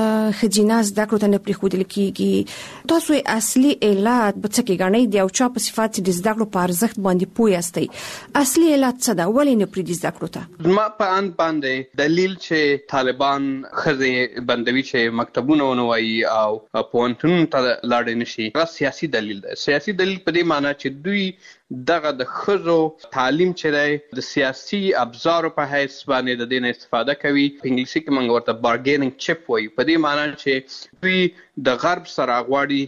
ښځینه زده کړو ته نه پرېښودل کېږي، تاسو اصلي علت به څه کې ګڼئ؟ د یو چا په صفت چې د زده کړو په ارزښت باندې پوه یاستئ، اصلي علت څه ده؟ ولې نه پرېږدي زده کړو ته؟ زما په اند باندې دلیل چې طالبان ښځې بندوي چې مکتبونه ونه وایي او پوهنتونونو ته لاړې نشي، هغه سیاسي دلیل دی. سیاسي دلیل په دې معنی چې دوی دغه د ښځو تعلیم چې دی د سیاسي ابزارو په حیث باندې د دې نه استفاده کوي. په انګلیسي کې موږ ورته بارګیننګ چپ وایو، په دې معنی چې دوی د غرب سره غواړي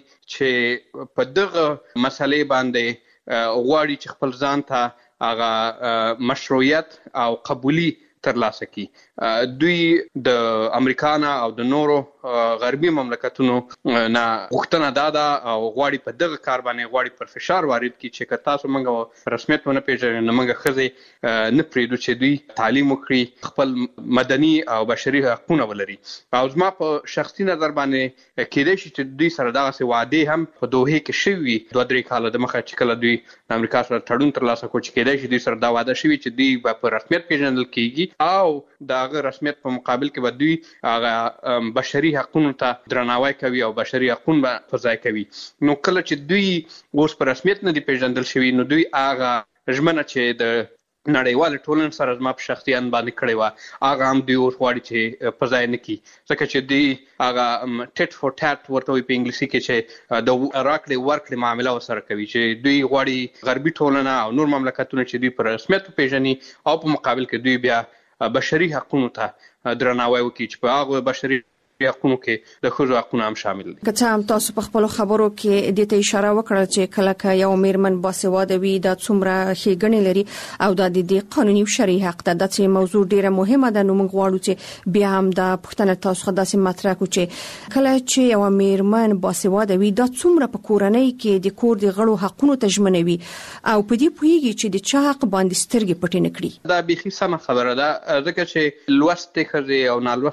چې په دغه مسلې باندې غواړي چې خپل ځان ته هغه مشروعیت او قبولي ترلاسه کی. دوی د امریکا نه او د نورو غربي مملکتونو نه غوښتنه داده او غواړي په دغه کار باندې غواړي پر فشار وارد کی چې که تاسو موږ رسمیت ونه پیژنئ، نو موږ ښځې نه پرېږدو چې دوی تعلیم وکړي، خپل مدني او بشري حقونه ولري. او زما په شخصي نظر باندې کېدای شي چې دوی سره دغسې وعدې هم په دوحې کې شوي وي 2-3 کاله دمخه، چې کله دوی د امریکا سره تړون ترلاسه کړو، چې کېدای شي دوی سره دا وعده شوي چې دوی به په رسمیت پیژندل کېږي او د هغه رسمیت په مقابل کې به دوی هغه بشري حقونو ته درناوی کوي او بشري حقونه به په ځای کوي. نو کله چې دوی اوس په رسمیت نه دي پیژندل شوي، نو دوی هغه ژمنه چې د نړیوال ټولنې سره زما په شخصي اند باندې کړې وه، هغه هم دوی اوس غواړي چې په ځای نه کړي، ځکه چې دوی هغه ټیټ فور ټیټ ورته وایي په انګلیسي کې، چې د راکړې ورکړې معامله ورسره کوي، چې دوی غواړي غربي ټولنه او نور مملکتونه چې دوی په رسمیت وپېژني او په مقابل کې دوی بیا بشري حقونو ته درناوی وکړي، چې په هغه بشري حقونو کې د ښځو حقونه هم شامل دي. که څه هم تاسو په خپلو خبرو کې دې ته اشاره وکړه چې کله که یو میرمن باسواده وي دا څومره ښېګڼې لري او دا د دې قانوني او شرعي حق ده، دا چې موضوع ډیره مهمه ده. نو موږ غواړو چې بیا هم دا پوښتنه تاسو څخه داسې مطرح کړو چې کله چې یو میرمن باسواده وي دا څومره په کورنۍ کې د کور د غړو حقونو ته ژمنوي او په دې پوهیږي چې د چا حق باندې سترګې پټې نه کړي. دا بیخي سمه خبره ده، ځکه چې لوستې ښځې او نالوستې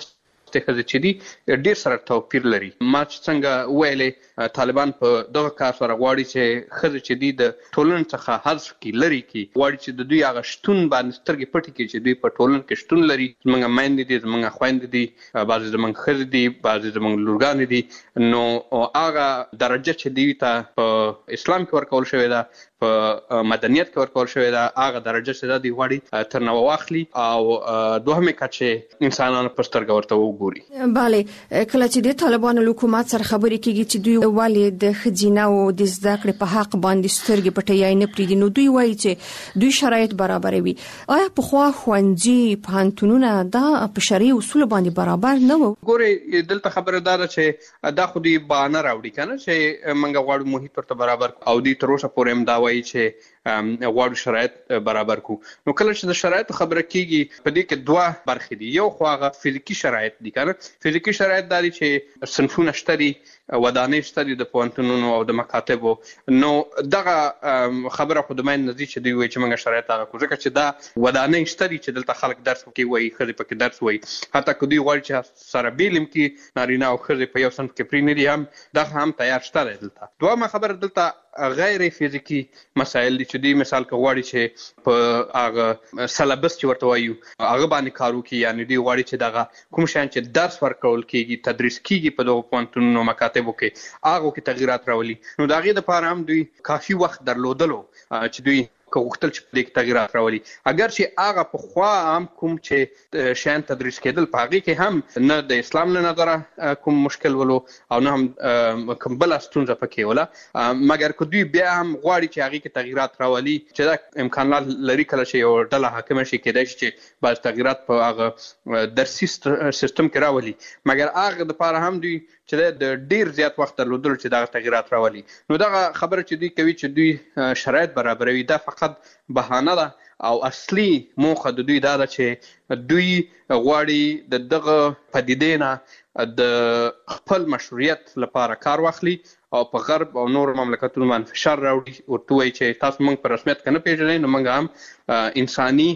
ښځې چې دي ډیر سره توپیر لري. ما چې څنګه ویلې طالبان په دغه کار سره غواړي چې ښځې چې دي د ټولنې څخه حذف کړي، لري کړي، غواړي چې د دوی هغه شتون باندې سترګې پټې کړي چې دوی په ټولنه کې شتون لري. زموږ میندې دي، زموږ خویندې دي، بعضې زموږ ښځې دي، بعضې زموږ لورګانې دي. نو هغه درجه چې دوی ته په اسلام کې ورکول شوې ده، په مدنیت کې ورکول شوې ده، هغه درجه چې ده دوی غواړي تر نو واخلي او دوهمې کچې انسانانو په سترګه ورته وګوري. بله، کله چې د طالبانو حکومت سره خبرې کیږي چې دوی ولې د ښځینه او د زده کړې په حق باندې سترګې پټې نه پریږدي، نو دوی وایي چې دوی شرایط برابروي. آیا پخوا ښوونځي، پوهنتونونه دا په شرعي اصول باندې برابر نه وو؟ ګورې، دلته خبره دا ده چې دا خو دوی بهانه راوړي کنه چې موږ غواړو محیط ورته برابر او دوی تر اوسه پورې هم دا وایي چې غواړو شرایط برابر کو. نو کله چې د شرایطو خبره کیږي په دې کې دوه برخې دي. یو خو هغه فزیکی شرایط دي کنه. فزیکی شرایط دا دي چې صنفونه شته دي، ودانۍ شته دي د پوهنتونونو او د مکاتبو. نو دغه خبره خو د مین نزي چې دوی وایي چې موږ شرایط هغه کو، ځکه چې دا ودانۍ شته دي چې دلته خلک درس کوي، ښځې پکې درس وایي. حتی که دوی غواړي چې سره بیلم کې نارینه او ښځې په یو صنف کې پرې نه دي، هم دغه هم تیار شته دی دلته. دویمه خبره دلته غیر فزیکی مسایل دي چې دوی مثال که غواړي چې په هغه سلبس چې ورته وایو هغه باندې کار وکړي، یعنې دوی غواړي چې دغه کوم شیان چې درس ورکول کېږي، تدریس کېږي په دغو پوهنتونونو مکاتبو کې، هغو کې تغیرات راولي. نو د هغې دپاره هم دوی کافي وخت درلودلو چې دوی که غوښتل چې په دې کې تغیرات راولي. اگر چې هغه پخوا هم کوم چې شیان تدریس کېدل په هغې کې هم نه د اسلام له نظره کوم مشکل ولو او نه هم کوم بله ستونزه پکې وله، مګر که دوی بیا هم غواړي چې هغې کې تغیرات راولي، چې دا امکانات لري کله چې یو ډله حاکمه شي، کېدای شي چې بعض تغیرات په هغه درسي سیستم کې راولي، مګر هغه دپاره هم دوی چې د ډیر زیات وخت درلودلو چې دغه تغیرات راولي. نو دغه خبره چې دوی کوي چې دوی شرایط برابروي، دا فقط بهانه ده او اصلي موخه د دوی دا ده چې دوی غواړي د دغه پدیدې نه د خپل مشروعیت لپاره کار واخلي او په غرب او نور مملکتونو باندې فشار راوړي، ورته وایي چې تاسو موږ په رسمیت که نه پېژنئ، نو موږ هم انساني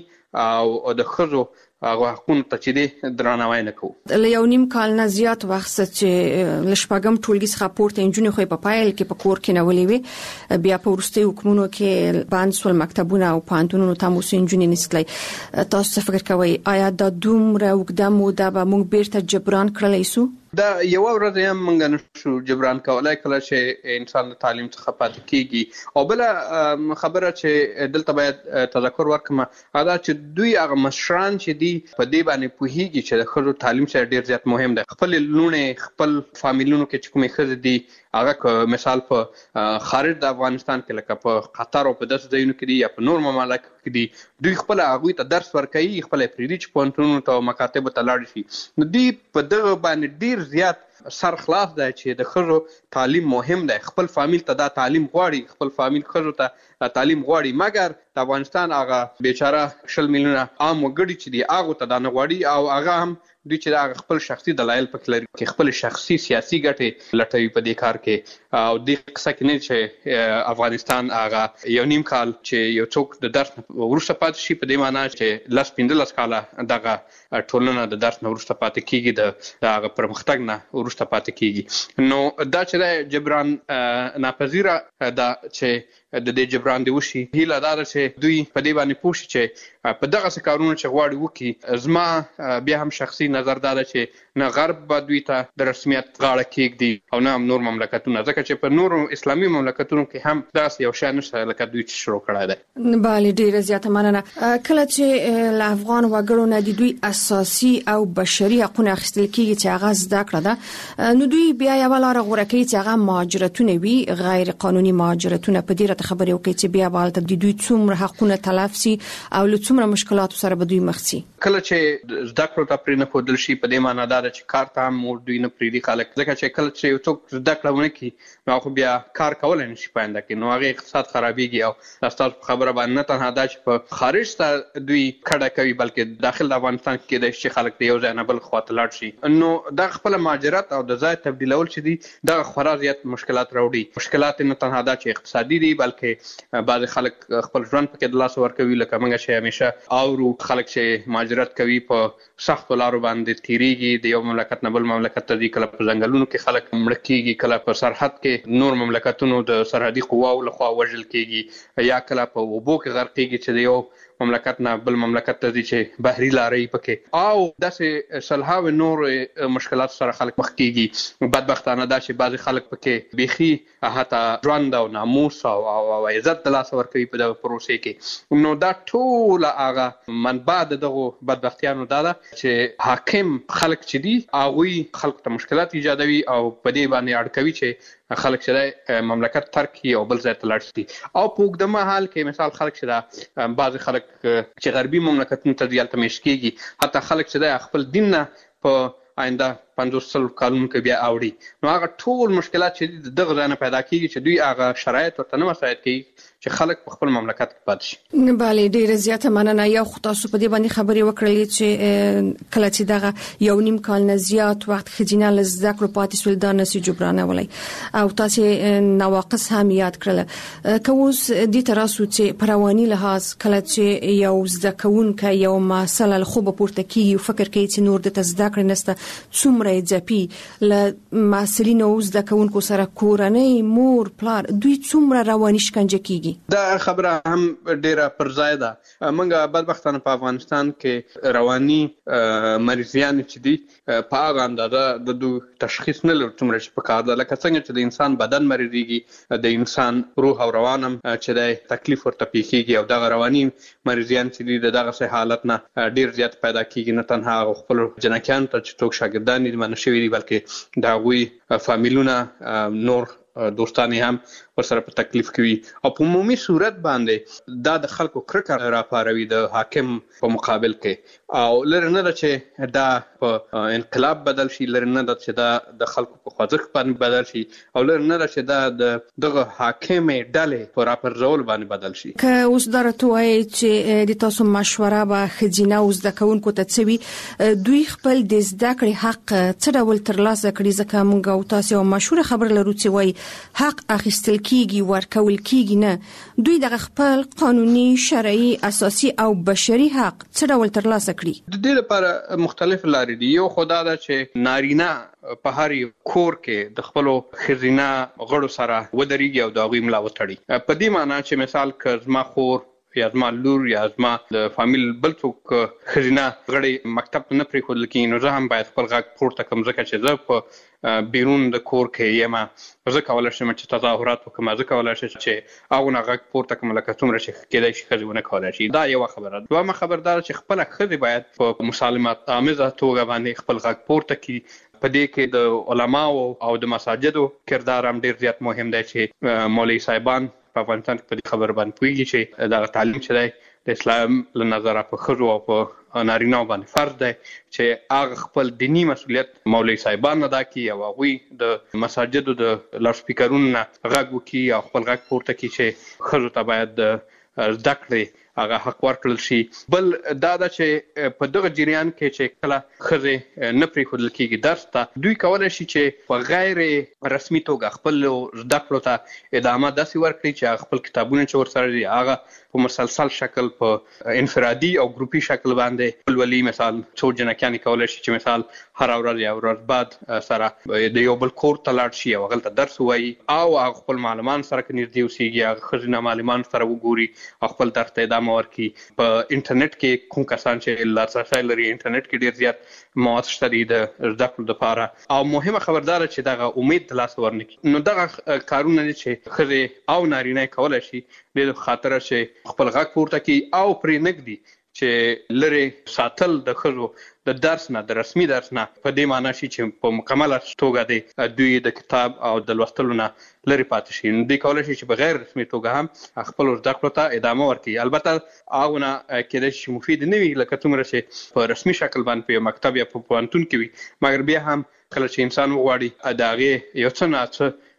او د ښځو هغه حقونو ته چې دی درناوی نه کوو. له یو نیم کال نه زیات وخت چې له شپږم ټولګي څخه پورته نجونې خو په پایل کې په کور کې نولې وي، بیا په وروستي حکومتونو کې بند سول مکتبونه او پوهنتونونو ته مو نجونې نسلې. تاسو څه فکر کوئ؟ آیا دا دومره اوږده موده به موږ بیرته جبران کړلی شو؟ دا یو ورځ هم موږ نشو جبران کولای کله چې انسان د تعلیم څخه پاتې کیږي. او بله خبره چې دلته باید تذکر ورکړم دا چې دوی هغه مشران چې دي په دې باندې پوهیږي چې د ښځو تعلیم سره ډیر زیات مهم دی. خپل لوڼې خپل فامیلونو کې چې کومې ښځې دي هغه مثال په خارج د افغانستان کې لکه په قطر او په داسې ځایونو کې دي یا په نور ممالکو کې دي، دوی خپل هغوی ته درس ورکوي، خپل پرېږدي چې پوهنتونونو ته او مکاتبو ته لاړ شي. نو دوی په دغه باندې ډیر زیات سر خلاف دی چې د ښځو تعلیم مهم دی. خپل فامیل ته دا تعلیم غواړي، خپل فامیل ښځو ته تعلیم غواړي، مګر د افغانستان هغه بیچاره 20 میلیونه عام وګړي چې دي هغو ته دا نه غواړي، او هغه هم دوی چې دا خپل شخصي دلایل پکې لري، کې خپل شخصي سیاسي ګټې لټوي په دې کار کې. او دې قصه کې نه چې افغانستان هغه یو نیم کال چې یو څوک د درس وروسته پاتې شي، په دې معنی چې 10-15 کاله دغه ټولنه د درس نه وروسته پاتې کیږي، د هغه پرمختګ نه وروسته پاتې کیږي. نو دا چې جبران ناپذیره دا چې د دې جبران دی وشي. هیله دا ده چې دوی په دې باندې پوه شي چې په دغسې کارونه چې غواړي وکړي. زما بیا هم شخصي نظر دا ده چې نه غرب به دوی ته د رسمیت غاړه کېږدي او نه هم نور مملکتونه، ځکه چې په نورو اسلامي مملکتونو کې هم داسې یو شی نشته لکه دوی چې شروع کړی دی. بله، ډېره زیاته مننه. کله چې له افغان وګړو نه د دوی اساسي او بشري حقونه اخیستل کېږي چې هغه زده کړه ده، نو دوی بیا یوه لاره غوره کوي چې هغه مهاجرتونه وي، غیر قانوني مهاجرتونه. په دې خبرې وکړي چې بیا به هلته د دوی څومره حقونه تلف سي او له څومره مشکلاتو سره به دوی مخ سي. کله چې زده کړو ته پرې نه ښودل شي، په دې معنی دا ده چې کار ته هم دوی نه پرېږدي خلک، ځکه چې کله چې یو څوک زده کړه ونه کړي نو هغه بیا کار کولی نه شي په آینده کې، نو هغې اقتصاد خرابېږي. او ستاسو په خبره باندې نه تنها دا چې په خارج ته دوی کډه کوي، بلکې داخل د افغانستان کې کېدای شي چې خلک د یو ځای نه بل خواته لاړ شي. نو دا خپله مهاجرت او د ځای تبدیلول چې دي دغه خورا زیات مشکلات راوړي. مشکلات نه تنها دا چې اقتصادي دي، بلکې کې بعض خلک خپل ژوند پکې د لاس ورکوي، لکه موږ چې همیشه اورو خلک چې مهاجرت کوي په سختو لارو باندې تیریږي، د یو مملکت نه بل مملکت ته ځي، کله په ځنګلونو کې خلک مړه کیږي، کله په سرحد کې نور مملکتونو د سرحدي قواو لخوا وژل کیږي، یا کله په اوبو کې غرقېږي چې د یو مملکت نه بل مملکت ته ځي چې بحري لارې پکې، او داسې سلهاوې نور مشکلات سره خلک مخ کیږي. بدبختانه دا چې بعضې خلک پکې بیخي حتی ژوند او ناموس او عزت د لاسه ورکوي په دغه پروسې کې. نو دا ټوله هغه منبع د دغو بدبختیانو دا ده چې حاکم خلک چې دي هغوی خلکو ته مشکلات ایجادوي او په دې باندې اړ کوي چې خلک چې مملکت ترک کړي او بل ځای ته لاړ شي. او په اوږده مهال کې مثال خلک چې دا بعضې خلک چې غربي مملکتونو ته ځي هلته میشت کېږي، حتی خلک چې دا خپل دین نه په آینده 50 کالونو کې بیا اوړي، نو هغه ټول مشکلات چې دغه ځای نه پیدا کېږي چې دوی هغه شرایط ورته نه مساعد کوي چې خلک په خپل مملکت کې پاتې شي. بله، ډیره زیاته مننه. یو خو تاسو په دې باندې خبرې وکړلې چې کله چې دغه یو نیم کال نه زیات وخت ښځینه له زده کړو پاتې شول دا نسي جبرانولی، او تاسو نواقص هم یاد کړل. که اوس دې ته راسو چې په رواني لحاظ کله چې یو زده کوونکی یو مسله له خوبه پورته کېږي او فکر کوي چې نور دته زده کړې نشته، څومره یې ځپي له محصلینو او زده کوونکو سره کورنۍ، مور، پلار، دوی څومره رواني شکنجه کېږي. دا خبره هم ډیره پر ځای ده. موږ بدبختانه په افغانستان کې رواني مریضیان چې دي په هغه اندازه د دوی تشخیص نه لرو څومره چې پکار ده، لکه څنګه چې د انسان بدن مریضیږي، د انسان روح او روان هم چې د تکلیف ورته پیښیږي، او دغه رواني مریضیان چې دي د دغه حالت نه ډیر زیات پیدا کیږي. نه تنها خپل جنکیان ته چې څوک شاګردان دي منع شوي دي، بلکې د هغوی فامیلونه نور دوستان هم ورسره په تکلیف کوي، او په عمومي صورت باندې دا د خلکو کرکه راپاروي د حاکم په مقابل کې، او لري نه ده چې دا په انقلاب بدل شي، لري نه ده چې دا د خلکو په خوځښت باندې بدل شي، او لري نه ده چې دا دغه حاکم ډلې په راپرځول باندې بدل شي. که اوس دا راته وایي چې د تاسو مشوره به ښځینه او زده کوونکو ته څه وي، دوی خپل د زده کړې حق څه ډول ترلاسه کړي؟ ځکه موږ او تاسو یو مشهوره خبر لرو چې وایي حق اخیستل کیږي ورکول کیږي نه، دوی دغه خپل قانوني، شرعي، اساسي او بشري حق څه ډول ترلاسه کړي؟ د دې لپاره مختلف لارې دي. یو خدا ده چې نارینه په هر کور کې د خپل ښځینه غړو سره ودرېږي او د هغوی ملا وتړي. په دې معنی چې مثال که زما خور یا زما لور یا زما د فامیل بل څوک ښځینه غړی مکتب ته نه پرېښودل کېږي، نو زه هم باید خپل غږ پورته کړم، ځکه چې زه په بیرون د کور کې یم، زه کولی شم چې تظاهرات وکړم، زه کولی شم چې هغونه غږ پورته کړم لکه څومره چې کېدای شي ښځې ونه کولی شي. دا یوه خبره. دویمه خبر دا چې خپله ښځې باید په مسالمت آمیزه توګه باندې خپل غږ پورته کړي. په دې کې د علماو او د مساجدو کردار هم ډېر زیات مهم دی چې مولوي صاحبان په افغانستان کې په دې خبر باندې پوهېږي چې دغه تعلیم چې دی د اسلام له نظره په ښځو او په نارینه‌و باندې فرض دی چې هغه خپل دیني مسؤلیت مولوي صاحبان ادا کړي او هغوی د مساجدو د لاوډسپیکرونو نه غږ وکړي او خپل غږ پورته کړي چې ښځو ته باید د زده کړې هغه حق ورکړل شي. بل دا ده چې په دغه جریان کې چې کله ښځې نه پرېښودل کېږي درس ته، دوی کولی شي چې په غیر رسمي توګه خپل زده کړو ته ادامه داسې ورکړي چې هغه خپل کتابونه چې ورسره دي هغه په مسلسل شکل په انفرادي او ګروپي شکل باندې ولولي. مثال څو جنکیانې کولی شي چې مثال هر ورځ یا ورځ بعد سره د یو بل کور ته لاړ شي او هغلته درس ووایي، او هغه خپل معلمان سره که نږدې اوسېږي هغه ښځینه معلمان سره وګوري او خپل درس ته ادامه ورکړي. په انټرنیټ کې کوم کسان چې لاسرسی لري انټرنیټ کې ډېر زیات مواد شته دي د زده کړو دپاره، او مهمه خبردار چې دغه امید د لاسه ورنکړي. نو دغه کارونه دي چې ښځې او نارینه کولی شي د خاطره چې خپل غږ پورته کړي او پرې نږدي چې لرې ساتل د ښځو د درس نه، د رسمي درس نه، په دې معنی شي چې په مکمله توګه دوی د کتاب او د لوستلو نه لرې پاتې شي. نو دوی کولی شي چې په غیر رسمي توګه هم خپل زده کړو ته ادامه ورکړي. البته هغونه کېدای شي مفید نه وي لکه څومره چې په رسمي شکل باندې په یو مکتب یا په پوهنتون کې وي، مګر بیا هم کله چې انسان وغواړي د هغې یو څه نه څه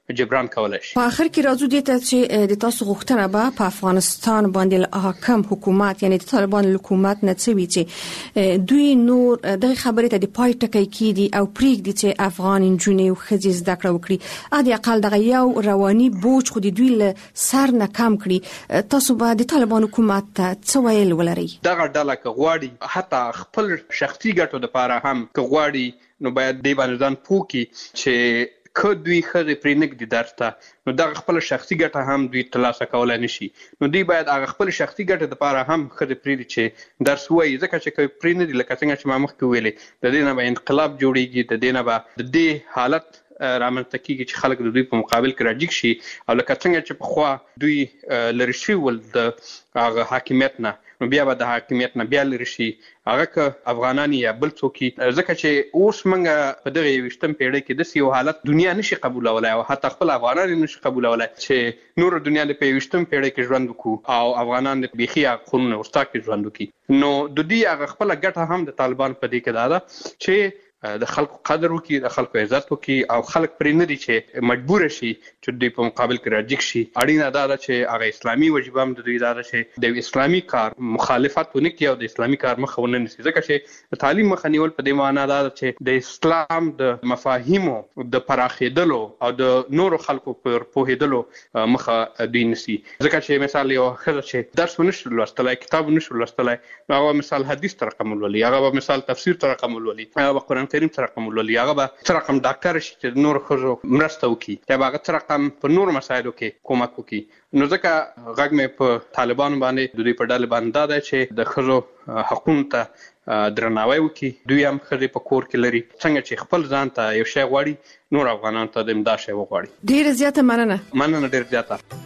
جبران کولای شي. په اخر کې راځو دې ته چې د تاسو غوښتنه به په افغانستان باندې حاکم حکومت یعنی د طالبان حکومت نه څه وی چې دوی نور د خبرې ته د پای ټکی کیدي او پریږدي چې افغان انجونې او ښځې زده کړه وکړي ا دې اقل دغه یو رواني بوج خو د دوی له سر نه کم کړي. تاسو به د طالبان حکومت ته څه ویل ولري؟ دغه ډله کغواړي حتی خپل شخصي ګټو لپاره هم کغواړي نو باید دی باندې ځان پوکي چې که دوی خزه پرې نګدي درته نو دغه خپل شخصي ګټه هم دوی ترلاسه کولای نشي. نو دوی باید هغه خپل شخصي ګټه لپاره هم خزه پرې چې درس وایي ځکه چې پرې نه دي لکه څنګه چې ما مخکې ویلې د دې نه به انقلاب جوړیږي د دې نه به د دې حالت رامنځته کیږي چې خلک د دوی په مقابل کې راجګ شي او لکه څنګه چې په خوا دوی لری شي ول د هغه حاکمیت نه نو بیا به د حاکمیت نه بیا لری شي هغه که افغانان یا بل څوک ځکه چې اوس موږ په دغه 20م پیړۍ کې د یو حالت دنیا نشي قبولولای او حتی خپل افغانان نشي قبولولای چې نور دنیا د 20م پیړۍ کې ژوند وکړو او افغانان د بيخي قانون ورستا کې ژوند وکړي. نو د دې هغه خپل ګټه هم د طالبان په دې کې ده چې د خلکو قدر وکړي د خلکو عزت وکړي او خلک پرې نه دي چې مجبور شي چې دوی په مقابل کې راجګ شي. اړینه ده چې هغه اسلامي وجیبه هم د دوی ده چې د اسلامي کار مخالفت ونه کوي او د اسلامي کار مخه ونه نیسي ځکه چې تعلیم مخه نیول په دې معنی ده چې د اسلام د مفاهیمو د پراخېدلو او د نورو خلکو پر پوهېدلو مخه دوی نیسي. ځکه چې مثال یو ښځه چې درس ونشي لوستلی کتاب ونشي لوستلی هغه مثال حدیث تر رقم ولولي هغه به مثال تفسیر تر رقم ولولي هغه به قرآن کریم تر رقم ولولي هغه به تر رقم ډاکټر شي چې نور ښځو مرسته وکړي یا به هغه تر رقم په نور مسایلو کې کومک وکړي. نو ځکه غږ مې په طالبانو باندې د دوی په ډله باندې دا دی چې د ښځو حقونو ته درناوی وکړي. دوی هم ښځې په کور کې لري څنګه چې خپل ځان ته یو شی غواړي نور افغانانو ته د امدا شی وغواړي. ډیره زیاته مننه ډیره زیاته.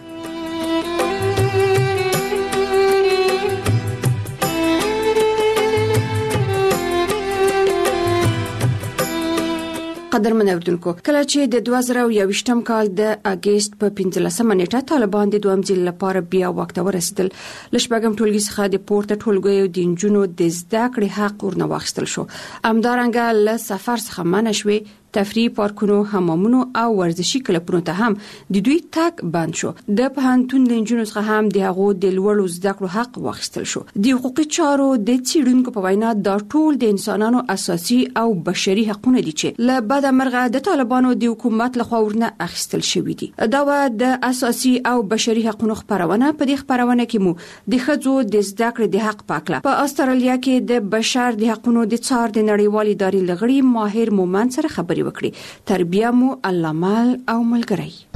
قدرمن اوریدونکو کله چې د 2021م کال د اگست په 15مه نیټه طالبان د دویم ځل لپاره بیا وخت ورسېدل لشبګم ټولګي څخه د پورته ټولګیو د انجونو د زده کړې حق ورنه واخیستل شو. همدارنګه له سفر څخه منع شوې تفریح پارکونو حمامونو او ورزشي کلبونو ته هم د دوی تګ بند شو. د پوهنتون د انجونو څخه هم د هغو د لوړو زده کړو حق واخیستل شو. د حقوقي چارو د څېړونکو په وینا دا ټول د انسانانو اساسي او بشري حقونه دي چې له بد مرغه د طالبانو د حکومت لخوا ورنه اخیستل شوی دي. دا د اساسي او بشري حقوقو خبرونه په دې خبرونه کې مو د ښځو د زده کړې د حق پاکله په استرالیا کې د بشر د حقوقو د څار د نړیوال ادارې لغړي ماهر مومن سره خبرې وکړي. تربیه مو الله مال او ملګری.